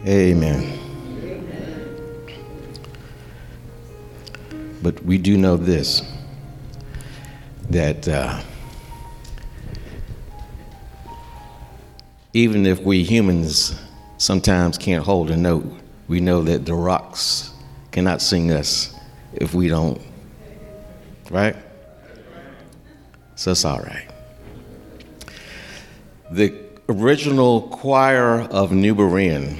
Amen. But we do know this, that even if we humans sometimes can't hold a note, we know that the rocks cannot sing us if we don't, right? So it's all right. The original choir of New Berean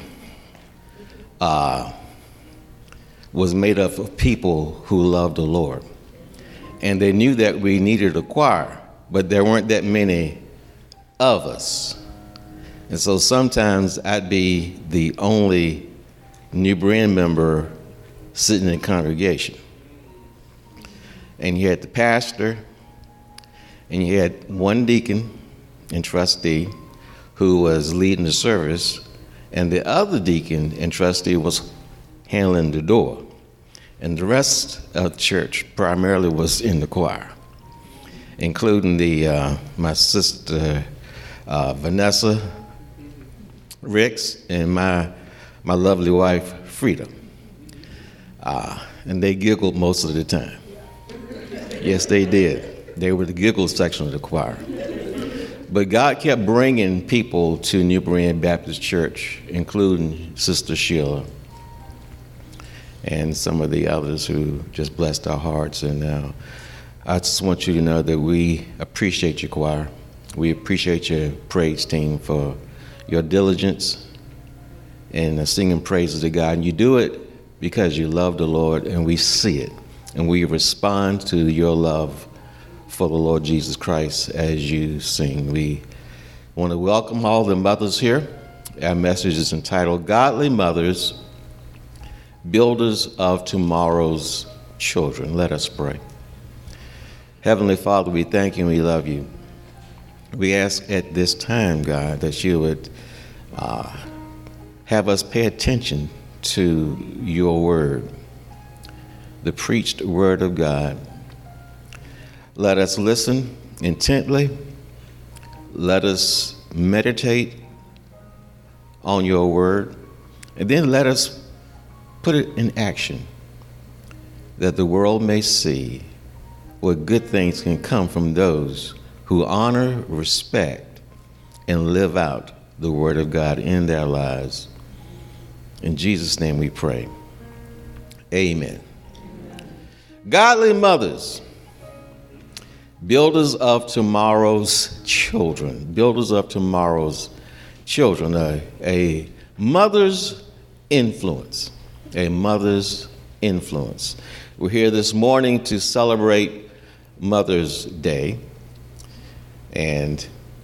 was made up of people who loved the Lord. And they knew that we needed a choir, but there weren't that many of us. And so sometimes I'd be the only New Berean member sitting in congregation. And you had the pastor, and you had one deacon and trustee who was leading the service, and the other deacon and trustee was handling the door. And the rest of the church primarily was in the choir, including my sister Vanessa Ricks and my lovely wife Frida. And they giggled most of the time. Yes, they did. They were the giggle section of the choir. But God kept bringing people to New Berean Baptist Church, including Sister Sheila and some of the others who just blessed our hearts. And I just want you to know that we appreciate your choir. We appreciate your praise team for your diligence in singing praises to God. And you do it because you love the Lord, and we see it. And we respond to your love for the Lord Jesus Christ as you sing. We want to welcome all the mothers here. Our message is entitled, Godly Mothers, Builders of Tomorrow's Children. Let us pray. Heavenly Father, we thank you and we love you. We ask at this time, God, that you would have us pay attention to your word, the preached word of God. Let us listen intently. Let us meditate on your word. And then let us put it in action, that the world may see what good things can come from those who honor, respect, and live out the word of God in their lives. In Jesus' name we pray. Amen. Godly mothers, builders of tomorrow's children. Builders of tomorrow's children. A mother's influence. A mother's influence. We're here this morning to celebrate Mother's Day. And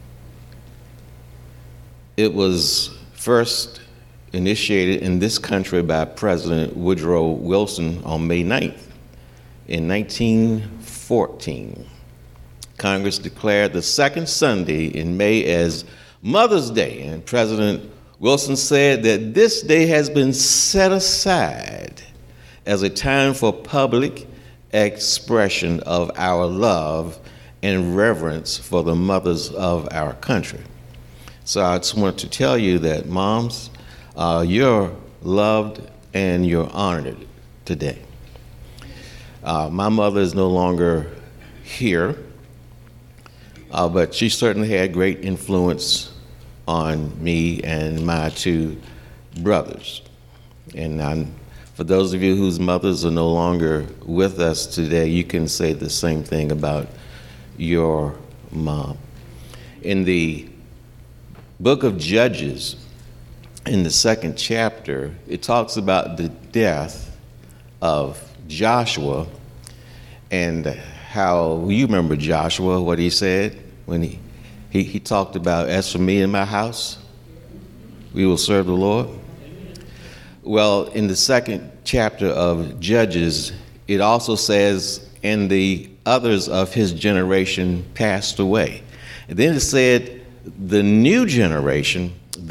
it was first initiated in this country by President Woodrow Wilson on May 9th in 1914. Congress declared the second Sunday in May as Mother's Day, and President Wilson said that this day has been set aside as a time for public expression of our love and reverence for the mothers of our country. So I just want to tell you that moms, you're loved and you're honored today. My mother is no longer here, but she certainly had great influence on me and my two brothers. And for those of you whose mothers are no longer with us today, you can say the same thing about your mom. In the book of Judges, in the second chapter, it talks about the death of Joshua and how, you remember Joshua, what he said when he talked about, as for me and my house, we will serve the Lord. Well, in the second chapter of Judges, it also says, and the others of his generation passed away. And then it said, the new generation,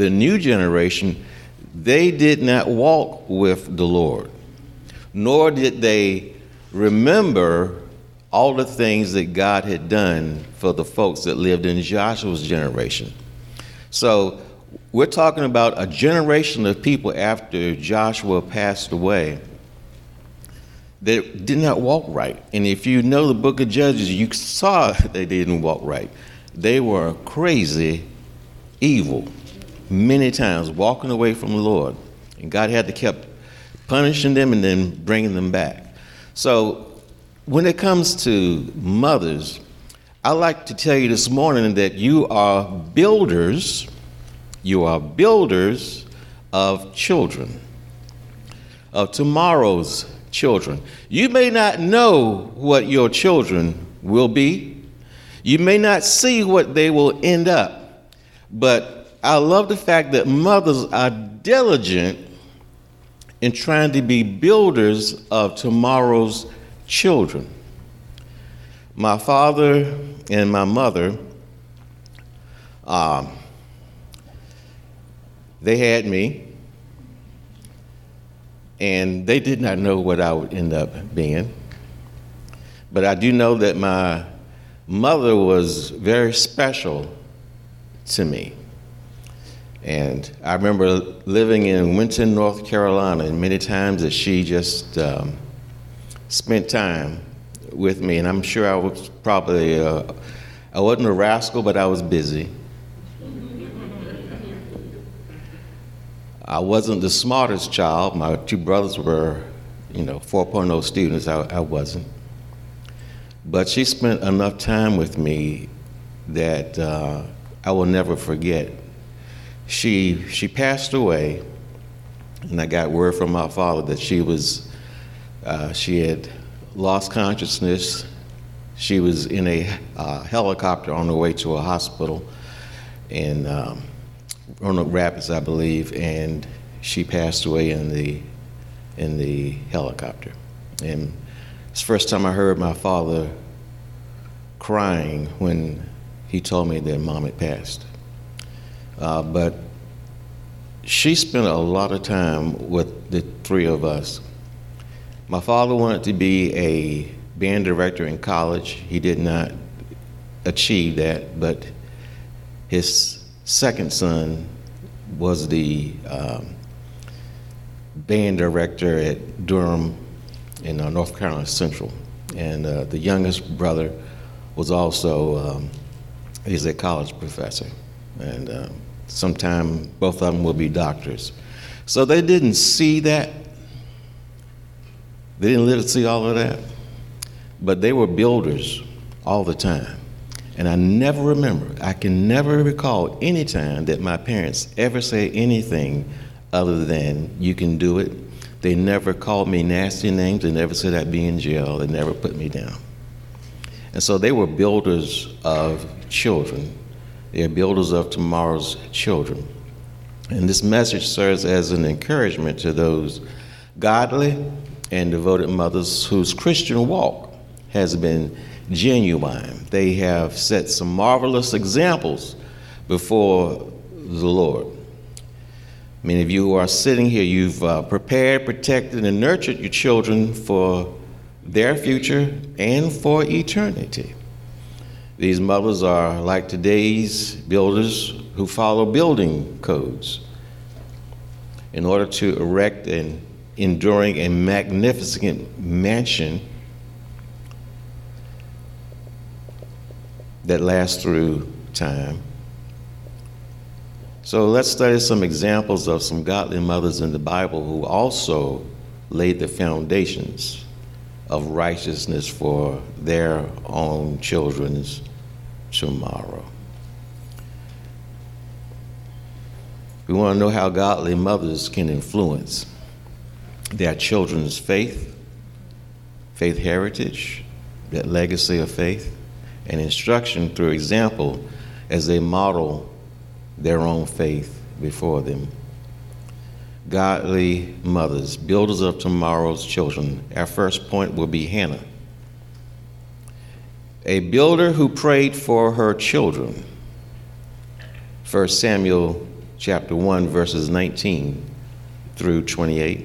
they did not walk with the Lord, nor did they remember all the things that God had done for the folks that lived in Joshua's generation. So We're talking about a generation of people after Joshua passed away that did not walk right. And if you know the book of Judges, you saw they didn't walk right. They were crazy, evil, many times, walking away from the Lord. And God had to keep punishing them and then bringing them back. So when it comes to mothers, I'd like to tell you this morning that you are builders of children, of tomorrow's children. You may not know what your children will be. You may not see what they will end up. But I love the fact that mothers are diligent in trying to be builders of tomorrow's children. My father and my mother, they had me, and they did not know what I would end up being. But I do know that my mother was very special to me. And I remember living in Winton, North Carolina, and many times that she just spent time with me. And I'm sure I was probably, I wasn't a rascal, but I was busy. I wasn't the smartest child. My two brothers were, 4.0 students. I wasn't. But she spent enough time with me that I will never forget. She passed away, and I got word from my father that she had lost consciousness. She was in a helicopter on her way to a hospital in Roanoke Rapids, I believe, and she passed away in the helicopter. And it's the first time I heard my father crying when he told me that Mom had passed. But she spent a lot of time with the three of us. My father wanted to be a band director in college. He did not achieve that, but his second son was the band director at Durham in North Carolina Central. And the youngest brother was also, he's a college professor. And sometime both of them will be doctors. So they didn't see that. They didn't live to see all of that. But they were builders all the time. And I can never recall any time that my parents ever said anything other than, you can do it. They never called me nasty names. They never said I'd be in jail. They never put me down. And so they were builders of children. They are builders of tomorrow's children. And this message serves as an encouragement to those godly and devoted mothers whose Christian walk has been genuine. They have set some marvelous examples before the Lord. Many of you who are sitting here, you've prepared, protected, and nurtured your children for their future and for eternity. These mothers are like today's builders who follow building codes in order to erect an enduring and magnificent mansion that lasts through time. So let's study some examples of some godly mothers in the Bible who also laid the foundations of righteousness for their own children's tomorrow. We want to know how godly mothers can influence their children's faith heritage, that legacy of faith, and instruction through example as they model their own faith before them. Godly mothers, builders of tomorrow's children. Our first point will be Hannah, a builder who prayed for her children. 1 Samuel chapter 1, verses 19 through 28.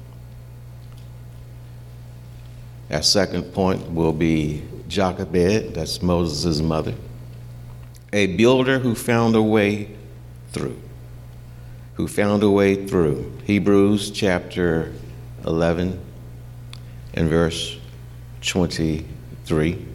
Our second point will be Jochebed, that's Moses' mother, a builder who found a way through. who found a way through. Hebrews chapter 11 and verse 23.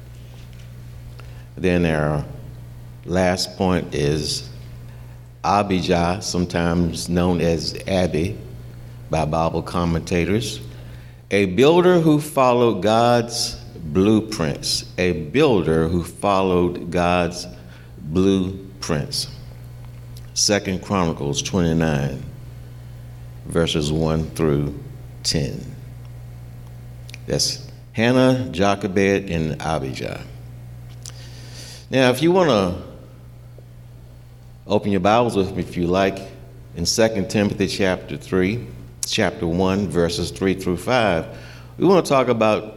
Then our last point is Abijah, sometimes known as Abby by Bible commentators, a builder who followed God's blueprints. A builder who followed God's blueprints. 2 Chronicles 29, verses 1 through 10. That's Hannah, Jochebed, and Abijah. Now, if you want to open your Bibles with me, if you like, in 2 Timothy chapter 1, verses 3 through 5, we want to talk about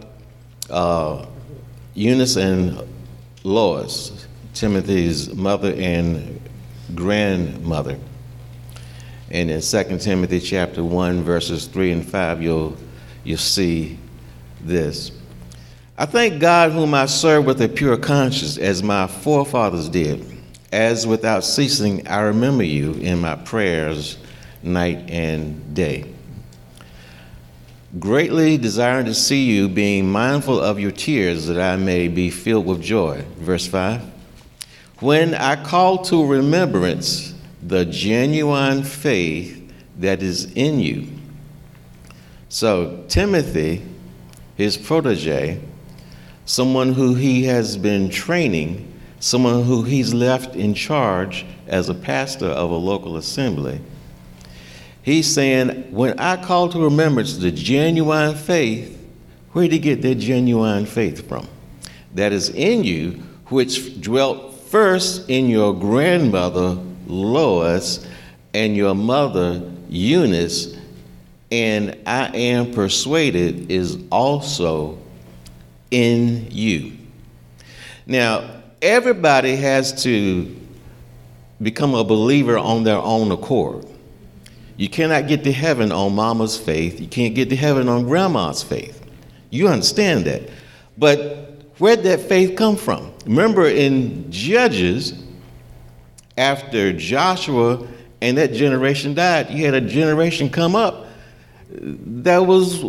Eunice and Lois, Timothy's mother and grandmother. And in 2 Timothy chapter 1, verses 3 and 5, you'll see this. I thank God whom I serve with a pure conscience, as my forefathers did. As without ceasing I remember you in my prayers night and day, greatly desiring to see you, being mindful of your tears, that I may be filled with joy. Verse 5. When I call to remembrance the genuine faith that is in you. So Timothy, his protege, someone who he has been training, someone who he's left in charge as a pastor of a local assembly, he's saying, when I call to remembrance the genuine faith, where did he get that genuine faith from? That is in you, which dwelt first in your grandmother Lois and your mother Eunice, and I am persuaded is also in you. Now, everybody has to become a believer on their own accord. You cannot get to heaven on mama's faith. You can't get to heaven on grandma's faith. You understand that. But where'd that faith come from? Remember in Judges, after Joshua and that generation died, you had a generation come up that was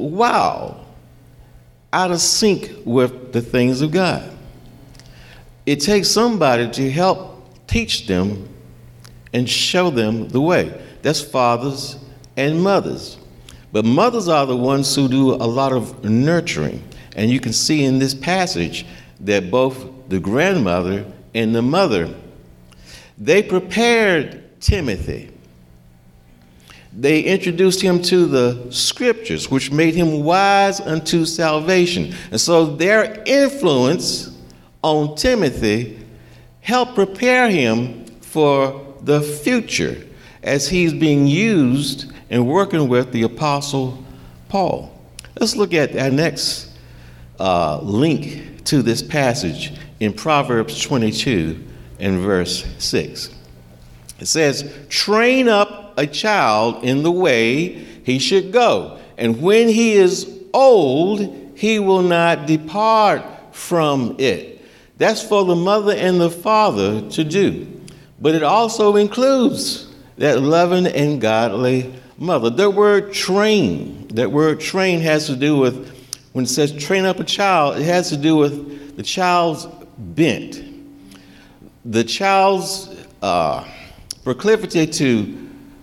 out of sync with the things of God. It takes somebody to help teach them and show them the way. That's fathers and mothers. But mothers are the ones who do a lot of nurturing. And you can see in this passage that both the grandmother and the mother, they prepared Timothy. They introduced him to the scriptures, which made him wise unto salvation. And so their influence on Timothy helped prepare him for the future as he's being used and working with the Apostle Paul. Let's look at our next link to this passage in Proverbs 22 and verse 6. It says, train up a child in the way he should go, and when he is old, he will not depart from it. That's for the mother and the father to do. But it also includes that loving and godly mother. The word train has to do with, when it says train up a child, it has to do with the child's bent, the child's proclivity to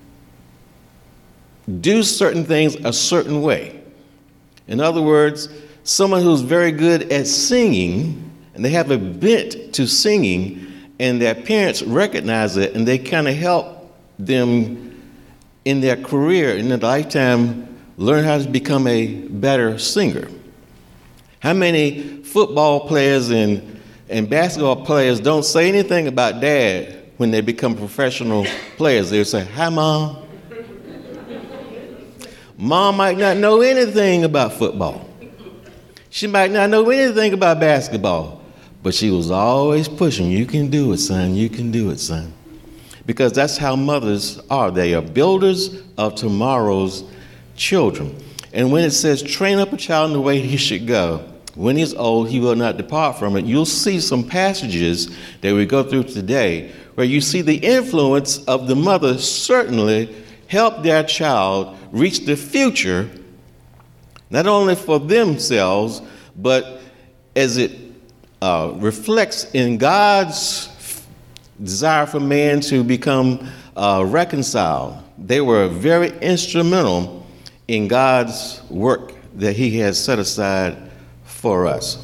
do certain things a certain way. In other words, someone who's very good at singing, and they have a bent to singing, and their parents recognize it, and they kind of help them in their career, in their lifetime, learn how to become a better singer. How many football players and basketball players don't say anything about dad when they become professional players? They'll say, hi, Mom. Mom might not know anything about football. She might not know anything about basketball, but she was always pushing, you can do it, son, you can do it, son. Because that's how mothers are. They are builders of tomorrow's children. And when it says, train up a child in the way he should go, when he's old, he will not depart from it. You'll see some passages that we go through today where you see the influence of the mother certainly help their child reach the future, not only for themselves, but as it reflects in God's desire for man to become reconciled. They were very instrumental in God's work that he has set aside for us.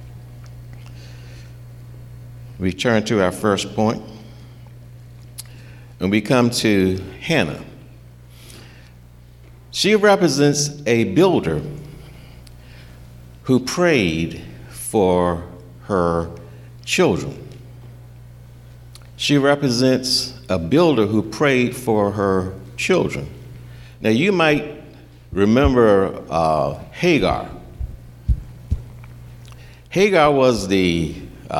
We turn to our first point, and we come to Hannah. She represents a builder who prayed for her children. She represents a builder who prayed for her children. Now, you might remember Hagar. Hagar was the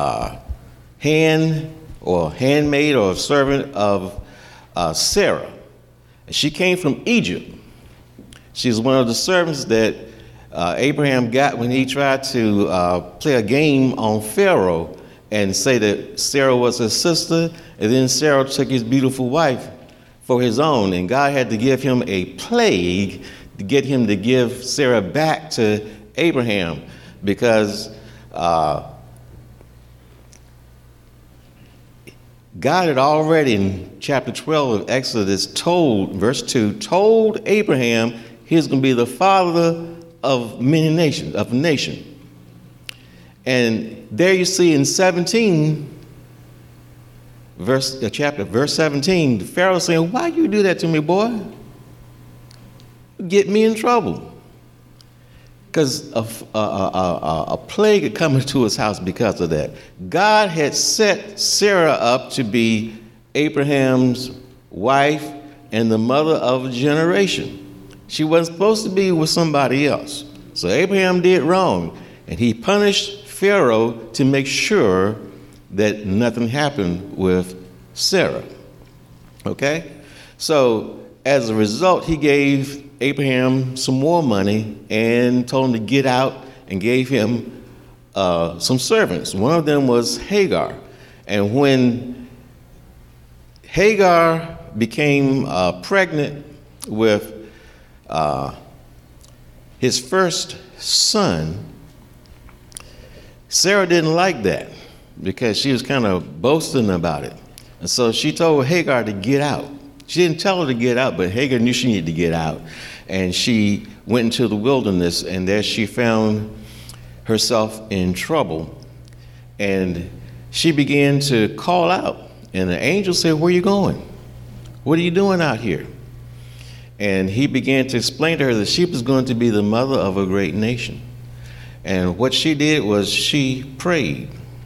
handmaid or servant of Sarah. She came from Egypt. She's one of the servants that Abraham got when he tried to play a game on Pharaoh and say that Sarah was his sister, and then Sarah took his beautiful wife for his own, and God had to give him a plague to get him to give Sarah back to Abraham, because God had already in chapter 12 of Exodus verse 2, told Abraham he's going to be the father of many nations, of a nation. And there you see in 17, verse 17, the Pharaoh saying, "Why you do that to me, boy? Get me in trouble." Because a plague had come into his house because of that. God had set Sarah up to be Abraham's wife and the mother of a generation. She wasn't supposed to be with somebody else. So Abraham did wrong, and he punished Pharaoh to make sure that nothing happened with Sarah. Okay? So as a result, he gave Abraham some more money and told him to get out, and gave him some servants. One of them was Hagar. And when Hagar became pregnant with his first son, Sarah didn't like that because she was kind of boasting about it. And so she told Hagar to get out. She didn't tell her to get out, but Hagar knew she needed to get out. And she went into the wilderness, and there she found herself in trouble. And she began to call out. And the angel said, "Where are you going? What are you doing out here?" And he began to explain to her that she was going to be the mother of a great nation. And what she did was she prayed.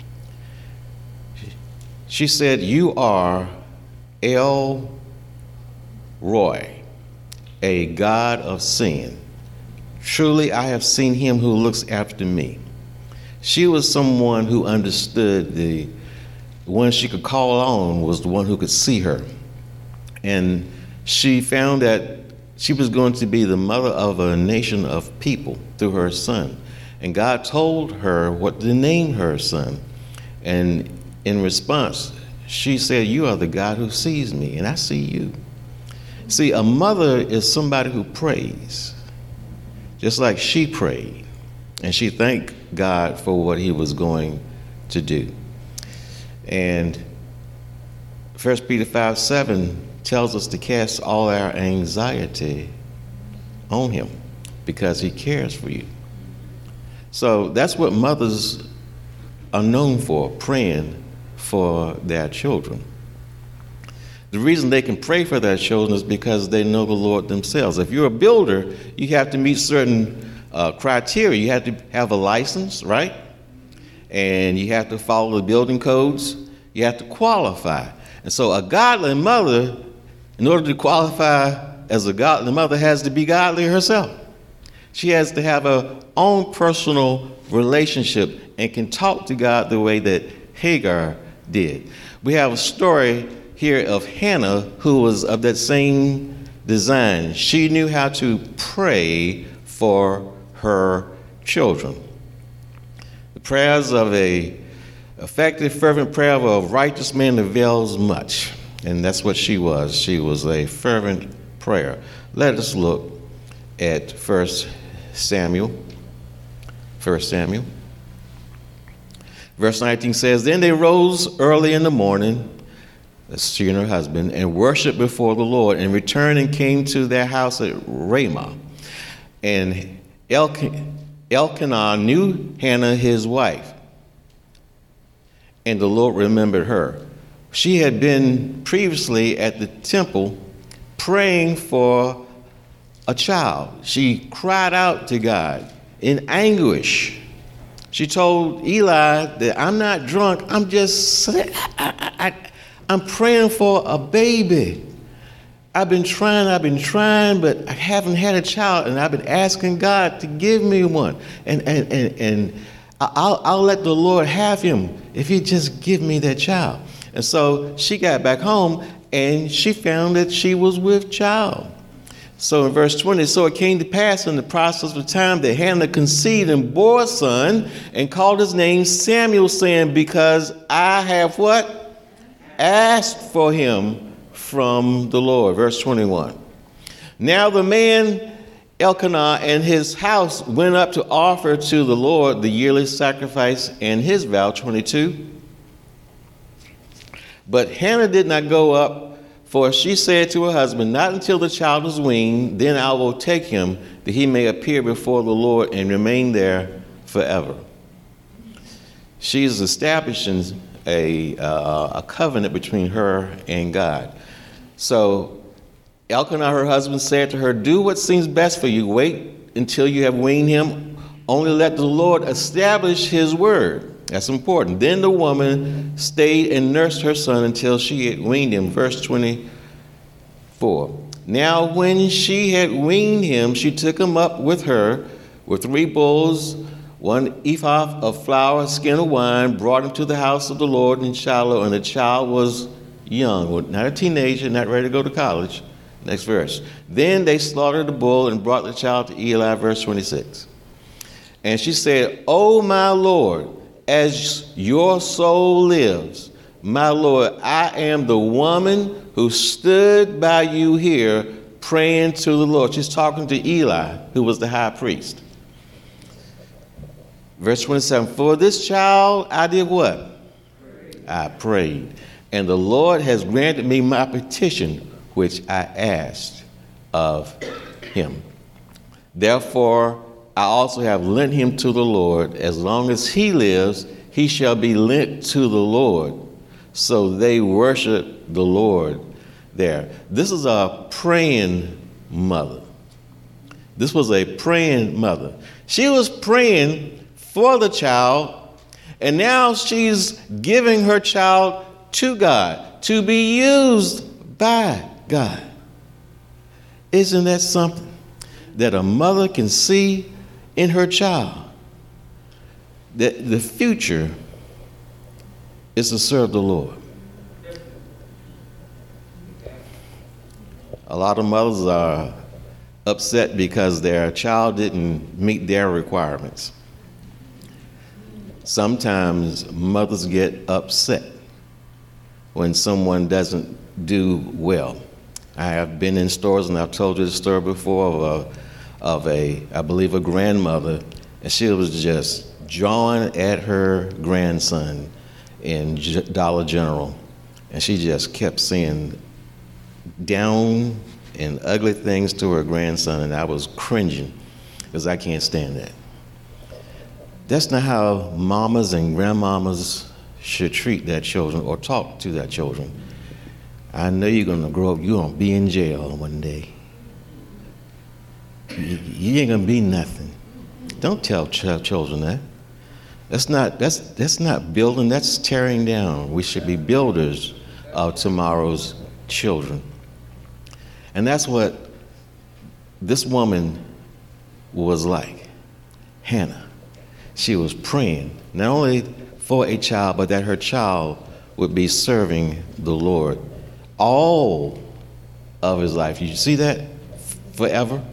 She said, "You are El Roi, a God of sin. Truly, I have seen him who looks after me." She was someone who understood the one she could call on was the one who could see her. And she found that she was going to be the mother of a nation of people through her son. And God told her what to name her son. And in response, she said, "You are the God who sees me, and I see you." See, a mother is somebody who prays, just like she prayed. And she thanked God for what he was going to do. And 1 Peter 5:7 tells us to cast all our anxiety on him because he cares for you. So that's what mothers are known for, praying for their children. The reason they can pray for their children is because they know the Lord themselves. If you're a builder, you have to meet certain criteria. You have to have a license, right? And you have to follow the building codes. You have to qualify. And so a godly mother, in order to qualify as a godly mother, has to be godly herself. She has to have her own personal relationship and can talk to God the way that Hagar did. We have a story here of Hannah, who was of that same design. She knew how to pray for her children. The prayers of a Effective, fervent prayer of a righteous man avails much. And that's what she was. She was a fervent prayer. Let us look at 1 Samuel. 1 Samuel. Verse 19 says, Then they rose early in the morning, that's she and her husband, and worshiped before the Lord, and returned and came to their house at Ramah. And Elkanah knew Hannah his wife, and the Lord remembered her. She had been previously at the temple praying for a child. She cried out to God in anguish. She told Eli that I'm not drunk, I'm just, I'm praying for a baby. I've been trying, but I haven't had a child, and I've been asking God to give me one. And I'll let the Lord have him if he just give me that child. And so she got back home, and she found that she was with child. So in verse 20, so it came to pass in the process of time that Hannah conceived and bore a son, and called his name Samuel, saying, Because I have what? Asked for him from the Lord. Verse 21. Now the man Elkanah and his house went up to offer to the Lord the yearly sacrifice and his vow. 22. But Hannah did not go up, for she said to her husband, Not until the child is weaned, then I will take him, that he may appear before the Lord and remain there forever. She is establishing a covenant between her and God. So Elkanah, her husband, said to her, Do what seems best for you. Wait until you have weaned him. Only let the Lord establish his word. That's important. Then the woman stayed and nursed her son until she had weaned him. Verse 24. Now when she had weaned him, she took him up with her with 3 bulls, 1 ephah of flour, a skin of wine, brought him to the house of the Lord in Shiloh, and the child was young, not a teenager, not ready to go to college. Next verse. Then they slaughtered the bull and brought the child to Eli. Verse 26. And she said, O my Lord, as your soul lives, my Lord, I am the woman who stood by you here praying to the Lord. She's talking to Eli, who was the high priest. Verse 27, For this child I did what? I prayed. And the Lord has granted me my petition, which I asked of him. Therefore, I also have lent him to the Lord. As long as he lives, he shall be lent to the Lord. So they worship the Lord there. This is a praying mother. This was a praying mother. She was praying for the child, and now she's giving her child to God to be used by God. Isn't that something that a mother can see in her child? That the future is to serve the Lord. A lot of mothers are upset because their child didn't meet their requirements. Sometimes mothers get upset when someone doesn't do well. I have been in stores, and I've told you the story before, of I believe a grandmother, and she was just jawing at her grandson in Dollar General, and she just kept saying down and ugly things to her grandson, and I was cringing because I can't stand that. That's not how mamas and grandmamas should treat their children or talk to their children. I know you're going to grow up, you're going to be in jail one day. You ain't going to be nothing. Don't tell children that. That's not building, that's tearing down. We should be builders of tomorrow's children. And that's what this woman was like, Hannah. She was praying, not only for a child, but that her child would be serving the Lord all of his life. You see that? Forever.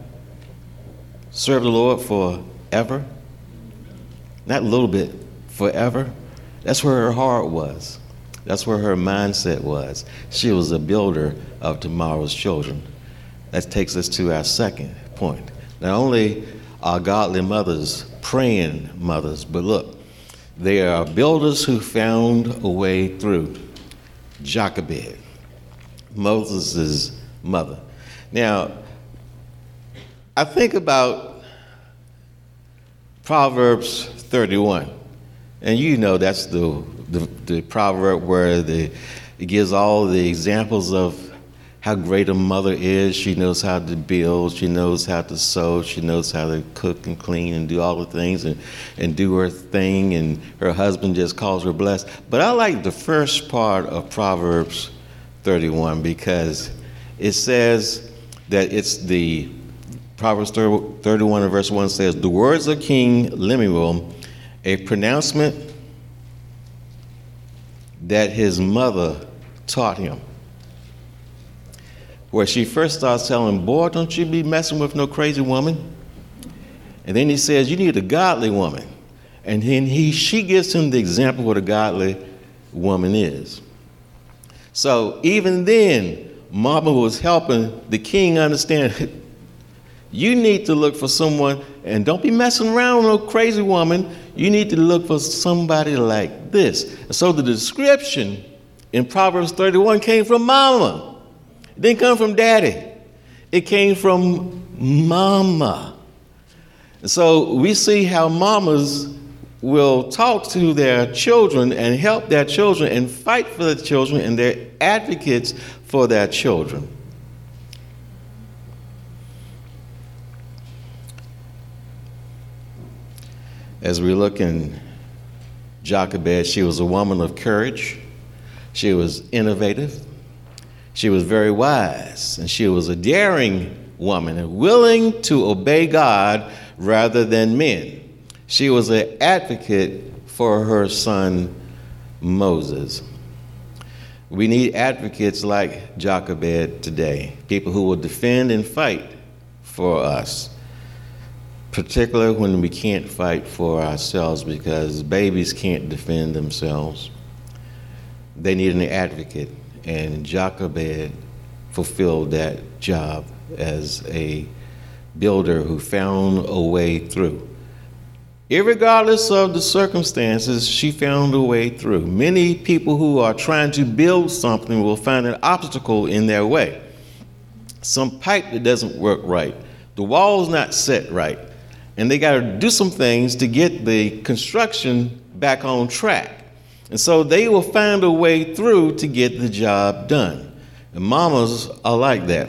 Serve the Lord forever. Not a little bit, forever. That's where her heart was. That's where her mindset was. She was a builder of tomorrow's children. That takes us to our second point. Not only are godly mothers praying mothers, but look, they are builders who found a way through. Jochebed, Moses' mother. Now, I think about Proverbs 31, and you know that's the proverb where it gives all the examples of how great a mother is. She knows how to build, she knows how to sew, she knows how to cook and clean and do all the things and do her thing, and her husband just calls her blessed. But I like the first part of Proverbs 31 because it says that it's the Proverbs 31 and verse 1 says, the words of King Lemuel, a pronouncement that his mother taught him. Where she first starts telling him, boy, don't you be messing with no crazy woman. And then he says, you need a godly woman. And then she gives him the example of what a godly woman is. So even then, Mama was helping the king understand, you need to look for someone, and don't be messing around with no crazy woman. You need to look for somebody like this. And so the description in Proverbs 31 came from Mama. It didn't come from Daddy. It came from Mama. And so we see how mamas will talk to their children and help their children and fight for their children, and they're advocates for their children. As we look in Jochebed, she was a woman of courage. She was innovative. She was very wise, and she was a daring woman and willing to obey God rather than men. She was an advocate for her son Moses. We need advocates like Jochebed today, people who will defend and fight for us, particularly when we can't fight for ourselves because babies can't defend themselves. They need an advocate. And Jochebed fulfilled that job as a builder who found a way through. Irregardless of the circumstances, she found a way through. Many people who are trying to build something will find an obstacle in their way. Some pipe that doesn't work right. The wall's not set right. And they got to do some things to get the construction back on track. And so they will find a way through to get the job done. And mamas are like that.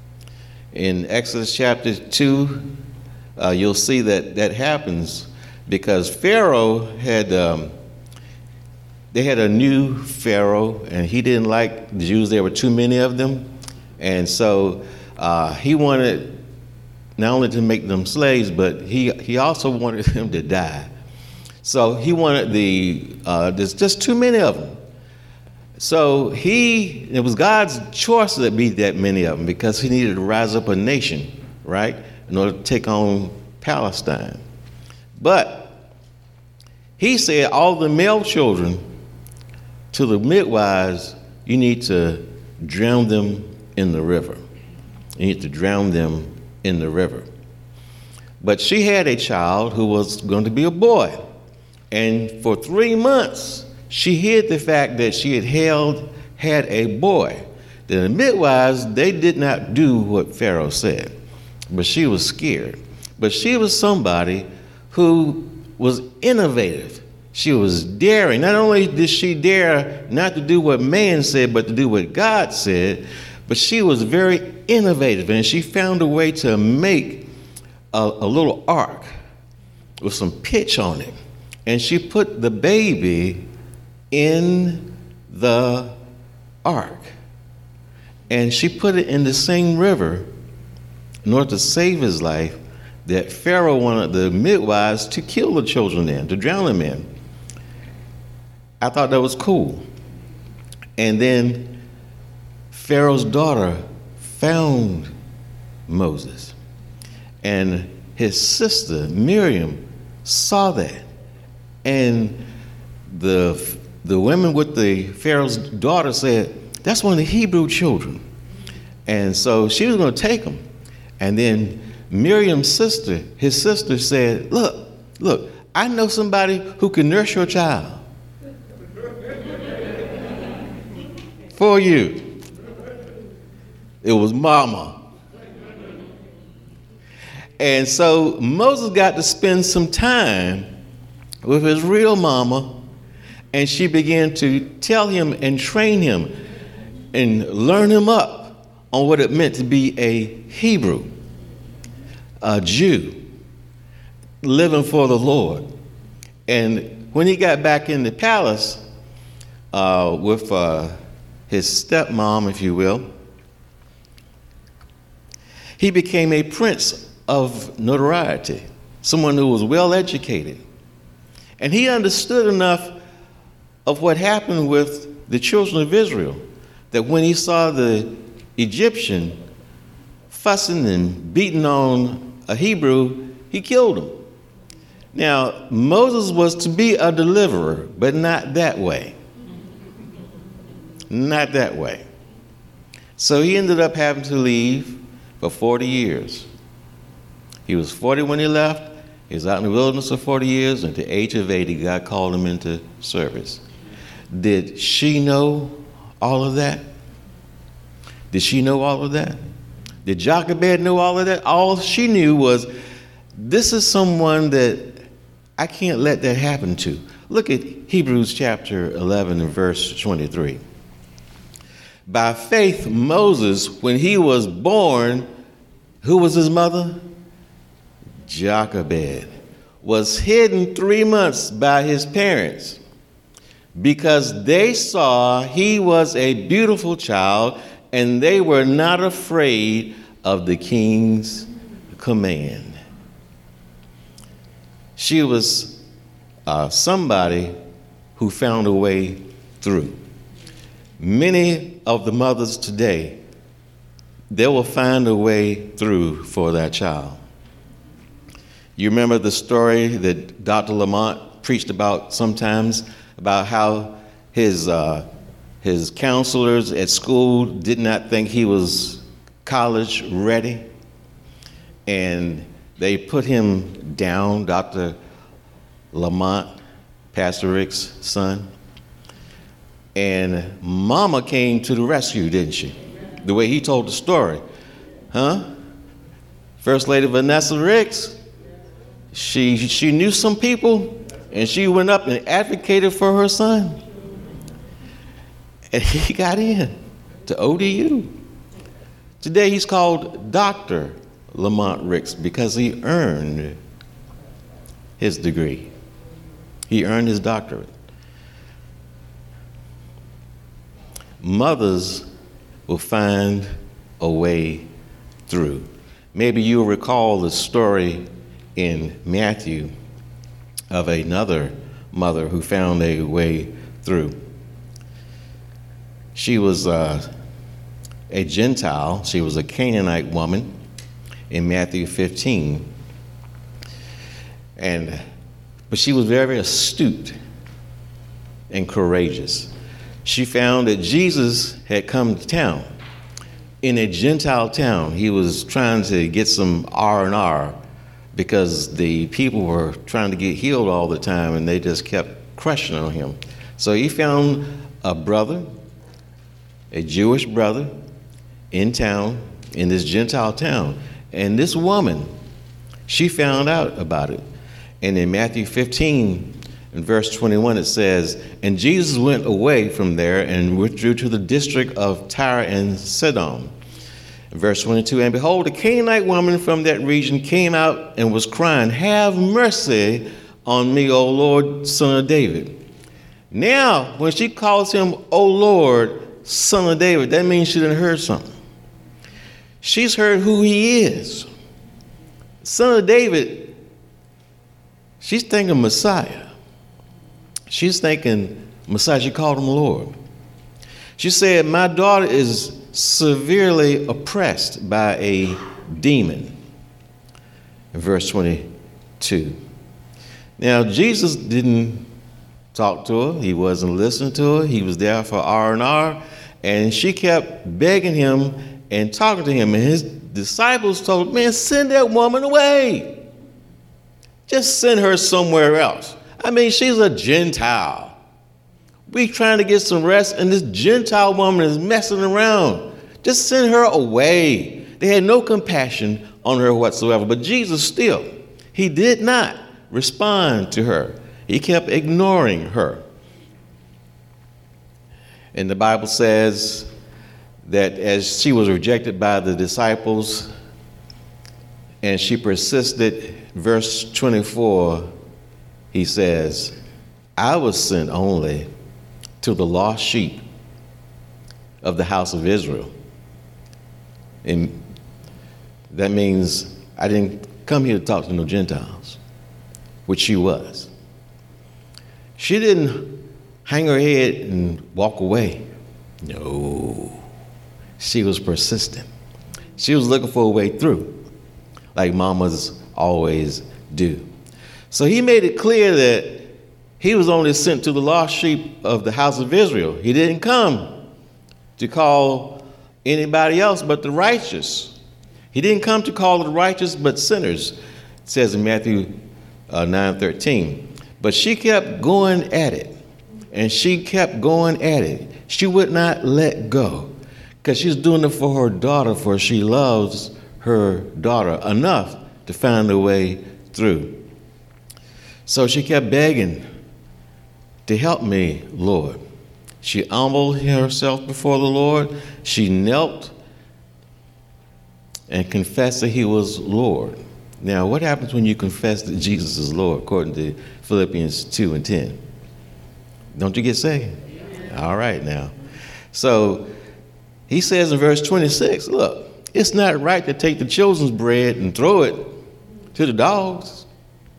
In Exodus chapter 2, you'll see that happens because Pharaoh had, they had a new Pharaoh, and he didn't like the Jews. There were too many of them. And so he wanted not only to make them slaves, but he also wanted them to die. So he wanted there's just too many of them. So it was God's choice that be that many of them because he needed to rise up a nation, right, in order to take on Palestine. But he said all the male children to the midwives, you need to drown them in the river. You need to drown them in the river. But she had a child who was going to be a boy. And for 3 months, she hid the fact that she had a boy. The midwives, they did not do what Pharaoh said, but she was scared. But she was somebody who was innovative. She was daring. Not only did she dare not to do what man said, but to do what God said, but she was very innovative, and she found a way to make a little ark with some pitch on it. And she put the baby in the ark. And she put it in the same river in order to save his life that Pharaoh wanted the midwives to kill the children in, to drown them in. I thought that was cool. And then Pharaoh's daughter found Moses. And his sister, Miriam, saw that. And the women with the Pharaoh's daughter said, that's one of the Hebrew children. And so she was going to take him. And then Miriam's sister, his sister, said, look, I know somebody who can nurse your child for you. It was Mama. And so Moses got to spend some time with his real mama, and she began to tell him and train him and learn him up on what it meant to be a Hebrew, a Jew, living for the Lord. And when he got back in the palace with his stepmom, if you will, he became a prince of notoriety, someone who was well educated. And he understood enough of what happened with the children of Israel that when he saw the Egyptian fussing and beating on a Hebrew, he killed him. Now, Moses was to be a deliverer, but not that way. Not that way. So he ended up having to leave for 40 years. He was 40 when he left. He was out in the wilderness for 40 years, and at the age of 80, God called him into service. Did she know all of that? Did she know all of that? Did Jochebed know all of that? All she knew was, this is someone that I can't let that happen to. Look at Hebrews chapter 11 and verse 23. By faith, Moses, when he was born, who was his mother? Jochebed, was hidden 3 months by his parents because they saw he was a beautiful child and they were not afraid of the king's command. She was somebody who found a way through. Many of the mothers today, they will find a way through for that child. You remember the story that Dr. Lamont preached about sometimes, about how his counselors at school did not think he was college ready, and they put him down, Dr. Lamont, Pastor Rick's son, and Mama came to the rescue, didn't she? The way he told the story. Huh? First Lady Vanessa Ricks, she knew some people, and she went up and advocated for her son. And he got in to ODU. Today he's called Dr. Lamont Ricks because he earned his degree. He earned his doctorate. Mothers will find a way through. Maybe you'll recall the story in Matthew of another mother who found a way through. She was a Gentile. She was a Canaanite woman in Matthew 15. But she was very astute and courageous. She found that Jesus had come to town. In a Gentile town, he was trying to get some R&R because the people were trying to get healed all the time and they just kept crushing on him. So he found a brother, a Jewish brother in town, in this Gentile town. And this woman, she found out about it. And in Matthew 15, in verse 21, it says, and Jesus went away from there and withdrew to the district of Tyre and Sidon. In verse 22, and behold, a Canaanite woman from that region came out and was crying, have mercy on me, O Lord, son of David. Now, when she calls him, O Lord, son of David, that means she done heard something. She's heard who he is. Son of David, she's thinking Messiah. She's thinking Messiah. She called him Lord. She said, my daughter is severely oppressed by a demon. In verse 22. Now, Jesus didn't talk to her. He wasn't listening to her. He was there for R&R. And she kept begging him and talking to him. And his disciples told him, man, send that woman away. Just send her somewhere else. I mean, she's a Gentile. We trying to get some rest, and this Gentile woman is messing around. Just send her away. They had no compassion on her whatsoever. But Jesus still, he did not respond to her. He kept ignoring her. And the Bible says that as she was rejected by the disciples and she persisted, verse 24, he says, I was sent only to the lost sheep of the house of Israel. And that means I didn't come here to talk to no Gentiles, which she was. She didn't hang her head and walk away. No. She was persistent. She was looking for a way through, like mamas always do. So he made it clear that he was only sent to the lost sheep of the house of Israel. He didn't come to call anybody else but the righteous. He didn't come to call the righteous but sinners, it says in Matthew 9:13. But she kept going at it, and she kept going at it. She would not let go because she's doing it for her daughter, for she loves her daughter enough to find a way through. So she kept begging to help me, Lord. She humbled herself before the Lord. She knelt and confessed that he was Lord. Now, what happens when you confess that Jesus is Lord, according to Philippians 2:10? Don't you get saved? All right now. So he says in verse 26, look, it's not right to take the children's bread and throw it to the dogs.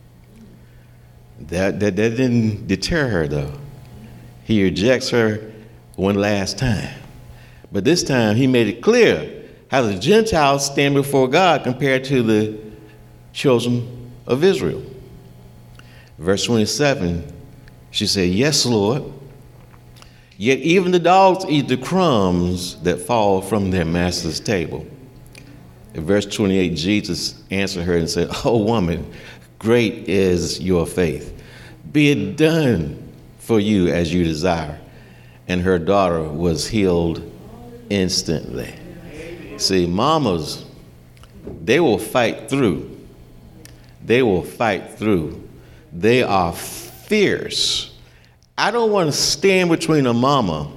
That didn't deter her, though. He rejects her one last time. But this time he made it clear how the Gentiles stand before God compared to the children of Israel. Verse 27, she said, yes, Lord. Yet even the dogs eat the crumbs that fall from their master's table. In verse 28, Jesus answered her and said, oh, woman, great is your faith. Be it done for you as you desire. And her daughter was healed instantly. See, mamas, they will fight through. They will fight through. They are fierce. I don't want to stand between a mama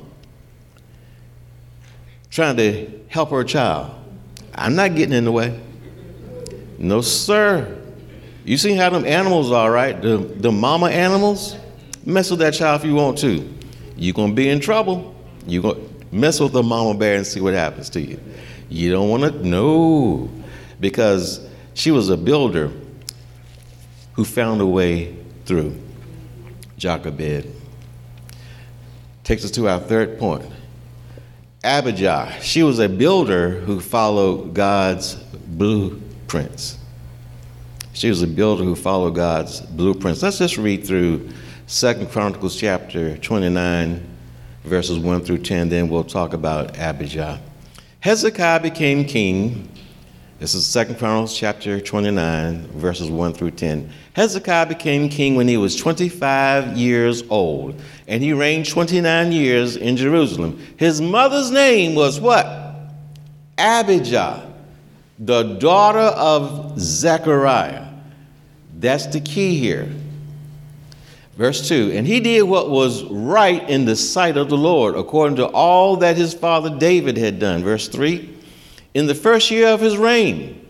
trying to help her child. I'm not getting in the way. No, sir. You see how them animals are, right? The mama animals? Mess with that child if you want to. You're going to be in trouble. You're going to mess with the mama bear and see what happens to you. You don't want to, no. Because she was a builder who found a way through. Jochebed. Takes us to our third point. Abijah. She was a builder who followed God's blueprints. She was a builder who followed God's blueprints. Let's just read through 2 Chronicles chapter 29, verses 1 through 10. Then we'll talk about Abijah. Hezekiah became king. This is 2 Chronicles chapter 29, verses 1 through 10. Hezekiah became king when he was 25 years old, and he reigned 29 years in Jerusalem. His mother's name was what? Abijah, the daughter of Zechariah. That's the key here. Verse 2, and he did what was right in the sight of the Lord, according to all that his father David had done. Verse 3, in the first year of his reign,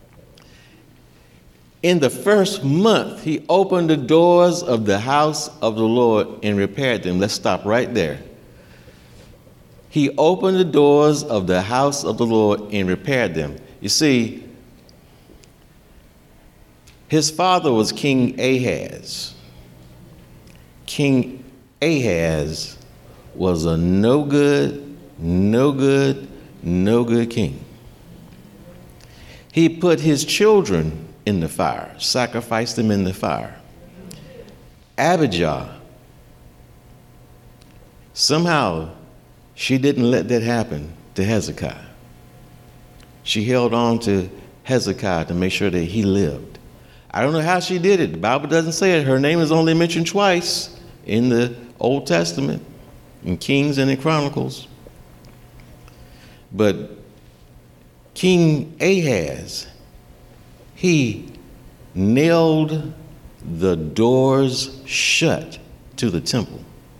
in the first month, he opened the doors of the house of the Lord and repaired them. Let's stop right there. He opened the doors of the house of the Lord and repaired them. You see, his father was King Ahaz. King Ahaz was a no good king. He put his children in the fire, sacrificed them in the fire. Abijah Somehow, she didn't let that happen to Hezekiah. She held on to Hezekiah to make sure that he lived. I don't know how she did it. The Bible doesn't say it. Her name is only mentioned twice in the Old Testament, in Kings and in Chronicles. But King Ahaz, he nailed the doors shut to the temple.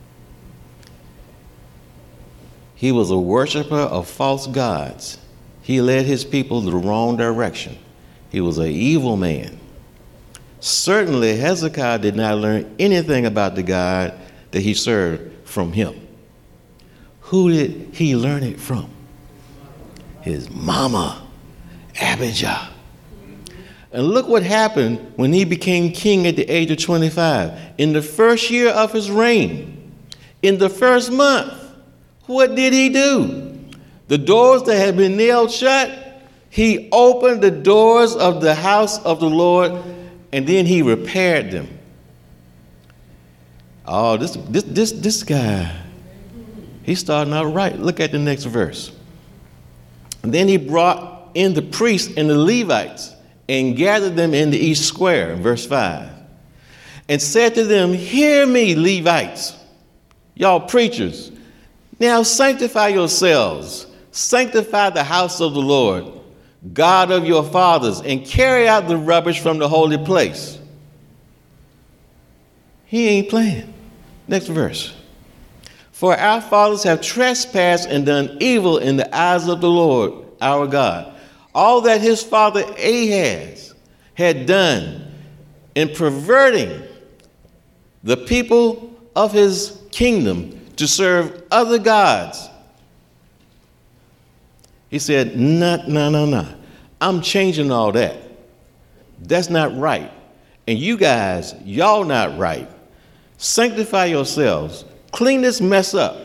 He was a worshiper of false gods. He led his people the wrong direction. He was an evil man. Certainly, Hezekiah did not learn anything about the God that he served from him. Who did he learn it from? His mama, Abijah. And look what happened when he became king at the age of 25. In the first year of his reign, in the first month, what did he do? The doors that had been nailed shut, he opened the doors of the house of the Lord, and then he repaired them. Oh, this guy, he's starting out right. Look at the next verse. And then he brought in the priests and the Levites and gathered them in the east square, verse 5, and said to them, "Hear me, Levites, y'all preachers. Now sanctify yourselves, sanctify the house of the Lord, God of your fathers, and carry out the rubbish from the holy place." He ain't playing. Next verse. "For our fathers have trespassed and done evil in the eyes of the Lord our God. All that his father Ahaz had done in perverting the people of his kingdom to serve other gods." He said, no. I'm changing all that. That's not right. And you guys, y'all not right. Sanctify yourselves. Clean this mess up.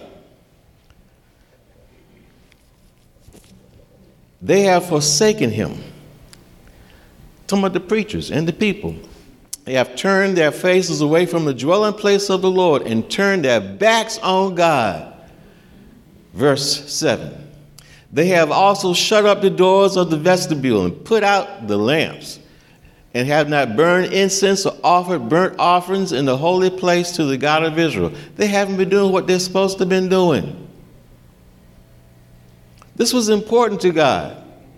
They have forsaken him. Talking about the preachers and the people. They have turned their faces away from the dwelling place of the Lord and turned their backs on God. Verse 7. "They have also shut up the doors of the vestibule and put out the lamps, and have not burned incense or offered burnt offerings in the holy place to the God of Israel." They haven't been doing what they're supposed to have been doing. This was important to God.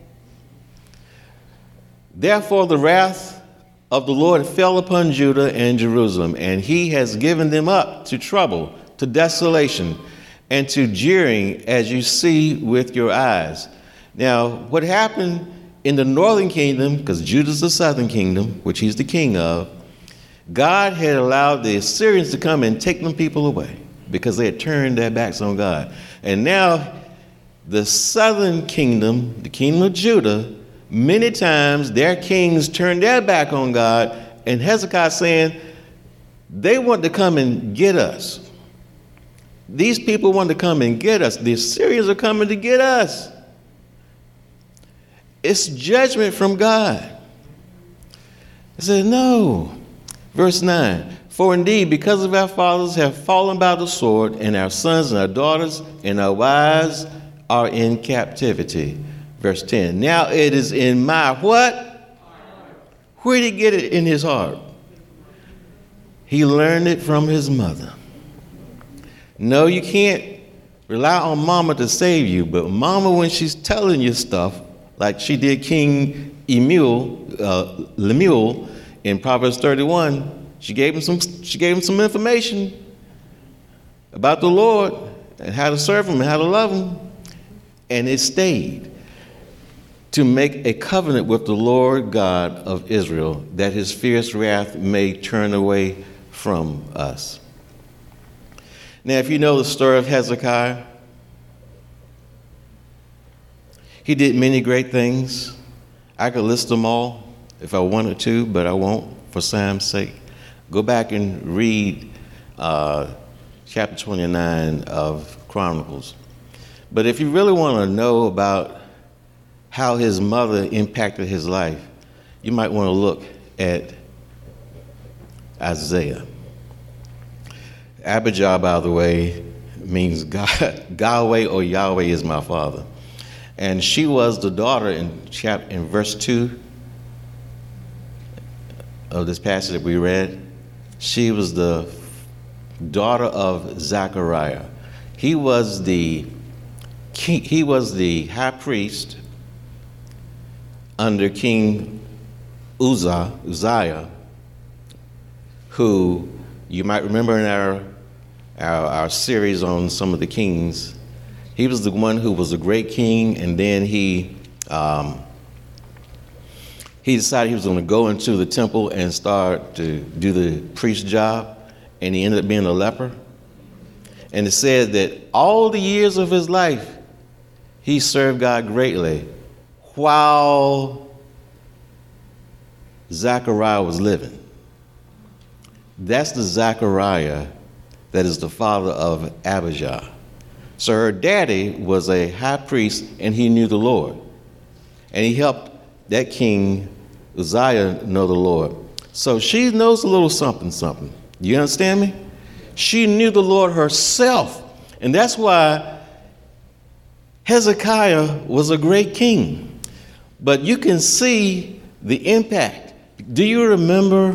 "Therefore the wrath of the Lord fell upon Judah and Jerusalem, and he has given them up to trouble, to desolation, and to jeering, as you see with your eyes." Now, what happened in the northern kingdom, because Judah's the southern kingdom, which he's the king of, God had allowed the Assyrians to come and take them people away because they had turned their backs on God. And now the southern kingdom, the kingdom of Judah, many times their kings turned their back on God, and Hezekiah saying, they want to come and get us. These people want to come and get us. The Assyrians are coming to get us. It's judgment from God. He said, no. Verse 9, "For indeed, because of our fathers have fallen by the sword, and our sons and our daughters and our wives are in captivity." Verse 10, "Now it is in my" what? Where did he get it in his heart? He learned it from his mother. No, you can't rely on mama to save you, but mama, when she's telling you stuff, like she did King Lemuel in Proverbs 31, she gave him some information about the Lord and how to serve him and how to love him, and it stayed to make a covenant with the Lord God of Israel, that his fierce wrath may turn away from us. Now, if you know the story of Hezekiah, he did many great things. I could list them all if I wanted to, but I won't for Sam's sake. Go back and read chapter 29 of Chronicles. But if you really want to know about how his mother impacted his life, you might want to look at Isaiah. Abijah, by the way, means God, Yahweh or Yahweh is my father. And she was the daughter in verse 2 of this passage that we read. She was the daughter of Zechariah. He was the high priest under King Uzziah, who you might remember in our series on some of the kings. He was the one who was a great king, and then he decided he was going to go into the temple and start to do the priest job, and he ended up being a leper. And it said that all the years of his life, he served God greatly while Zechariah was living. That's the Zechariah that is the father of Abijah. So her daddy was a high priest, and he knew the Lord. And he helped that king Uzziah know the Lord. So she knows a little something, something. You understand me? She knew the Lord herself. And that's why Hezekiah was a great king. But you can see the impact. Do you remember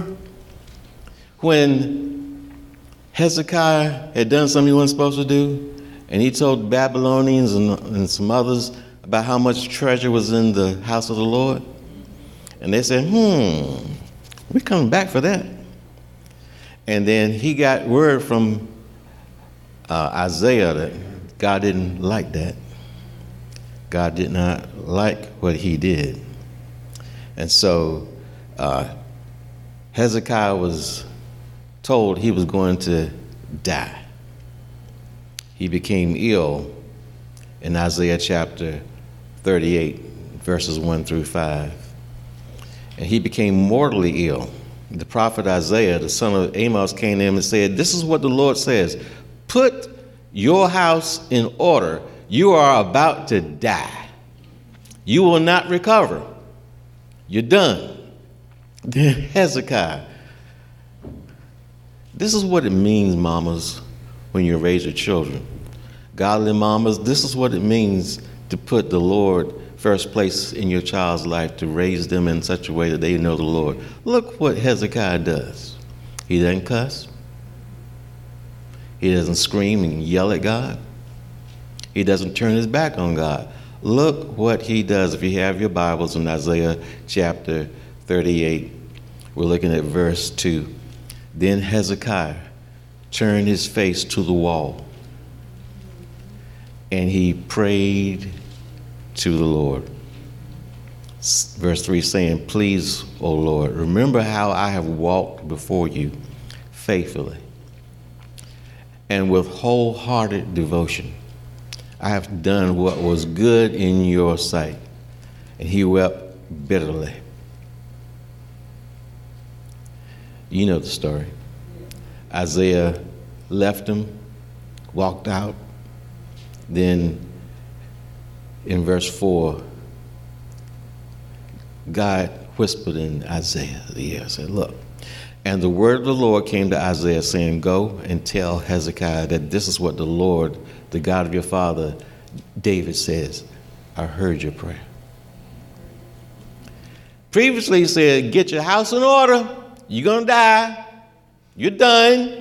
when Hezekiah had done something he wasn't supposed to do? And he told the Babylonians and some others about how much treasure was in the house of the Lord. And they said, we're coming back for that. And then he got word from Isaiah that God didn't like that. God did not like what he did. And so Hezekiah was told he was going to die. He became ill in Isaiah chapter 38, verses 1 through 5. And he became mortally ill. The prophet Isaiah, the son of Amos, came to him and said, "This is what the Lord says. Put your house in order. You are about to die. You will not recover. You're done." Then Hezekiah. This is what it means, mamas, when you raise your children. Godly mamas, this is what it means to put the Lord first place in your child's life, to raise them in such a way that they know the Lord. Look what Hezekiah does. He doesn't cuss. He doesn't scream and yell at God. He doesn't turn his back on God. Look what he does. If you have your Bibles in Isaiah chapter 38, we're looking at verse 2. Then Hezekiah turned his face to the wall, and he prayed to the Lord. Verse 3 saying, "Please, O Lord, remember how I have walked before you faithfully and with wholehearted devotion. I have done what was good in your sight." And he wept bitterly. You know the story. Isaiah left him, walked out. Then in verse 4, God whispered in Isaiah's ear, said, "Look, and the word of the Lord came to Isaiah saying, go and tell Hezekiah that this is what the Lord, the God of your father, David says. I heard your prayer." Previously he said, get your house in order. You're going to die. You're done.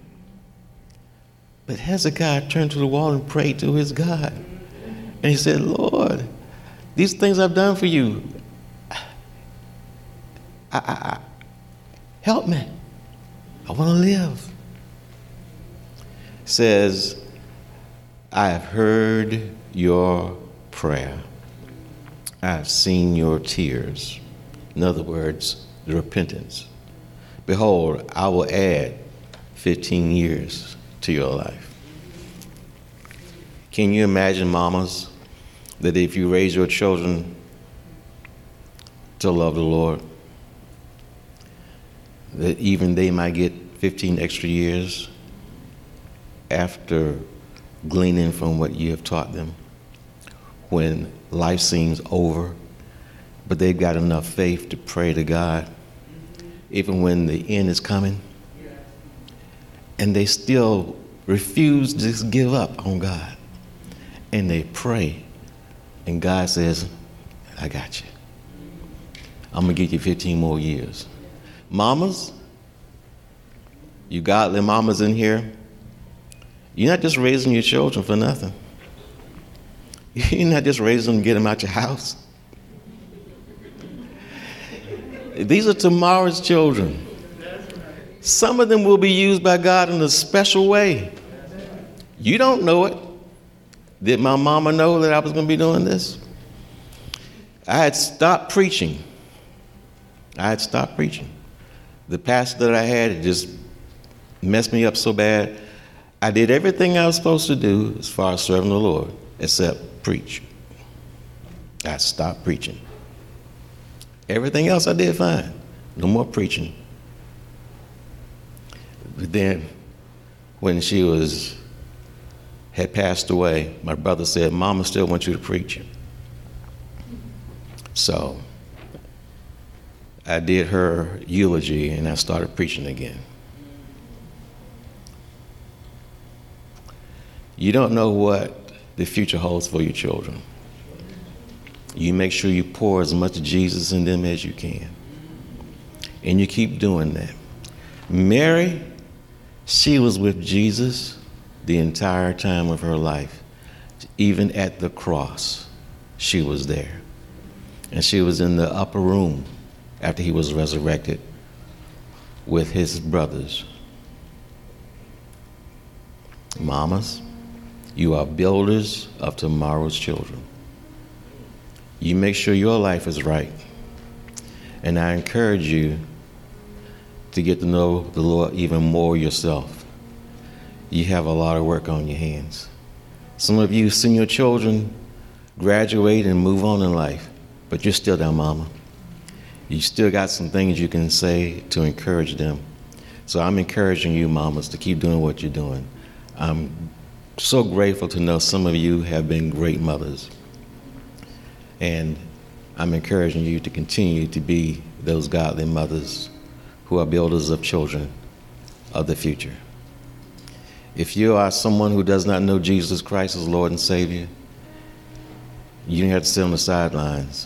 But Hezekiah turned to the wall and prayed to his God. And he said, "Lord, these things I've done for you, help me. I want to live." Says, "I have heard your prayer. I have seen your tears." In other words, the repentance. "Behold, I will add 15 years to your life." Can you imagine, mamas, that if you raise your children to love the Lord, that even they might get 15 extra years after gleaning from what you have taught them, when life seems over, but they've got enough faith to pray to God, even when the end is coming, and they still refuse to just give up on God. And they pray. And God says, I got you. I'm going to give you 15 more years. Mamas, you godly mamas in here, you're not just raising your children for nothing. You're not just raising them to get them out your house. These are tomorrow's children. Some of them will be used by God in a special way. You don't know it. Did my mama know that I was going to be doing this? I had stopped preaching. The pastor that I had, it just messed me up so bad. I did everything I was supposed to do as far as serving the Lord, except preach. I stopped preaching. Everything else I did fine. No more preaching. But then, when she had passed away, my brother said, Mama still wants you to preach. So I did her eulogy and I started preaching again. You don't know what the future holds for your children. You make sure you pour as much Jesus in them as you can. And you keep doing that. Mary, she was with Jesus the entire time of her life. Even at the cross, she was there. And she was in the upper room after he was resurrected with his brothers. Mamas, you are builders of tomorrow's children. You make sure your life is right. And I encourage you to get to know the Lord even more yourself. You have a lot of work on your hands. Some of you seen your children graduate and move on in life, but you're still their mama. You still got some things you can say to encourage them. So I'm encouraging you, mamas, to keep doing what you're doing. I'm so grateful to know some of you have been great mothers. And I'm encouraging you to continue to be those godly mothers who are builders of children of the future. If you are someone who does not know Jesus Christ as Lord and Savior, you don't have to sit on the sidelines.